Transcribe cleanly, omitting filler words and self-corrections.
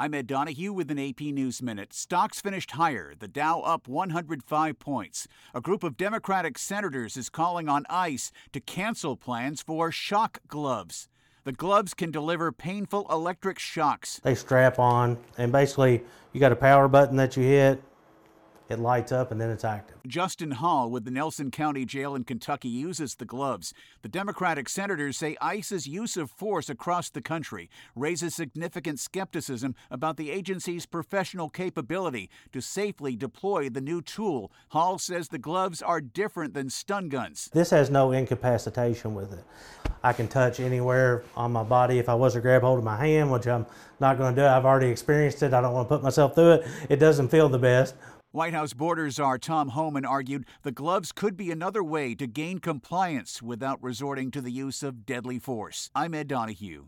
I'm Ed Donahue with an AP News Minute. Stocks finished higher, the Dow up 105 points. A group of Democratic senators is calling on ICE to cancel plans for shock gloves. The gloves can deliver painful electric shocks. They strap on, and basically you got a power button that you hit, it lights up, and then it's active. Justin Hall with the Nelson County Jail in Kentucky uses the gloves. The Democratic senators say ICE's use of force across the country raises significant skepticism about the agency's professional capability to safely deploy the new tool. Hall says the gloves are different than stun guns. This has no incapacitation with it. I can touch anywhere on my body. If I was to grab hold of my hand, which I'm not going to do, I've already experienced it. I don't want to put myself through it. It doesn't feel the best. White House border czar Tom Homan argued the gloves could be another way to gain compliance without resorting to the use of deadly force. I'm Ed Donahue.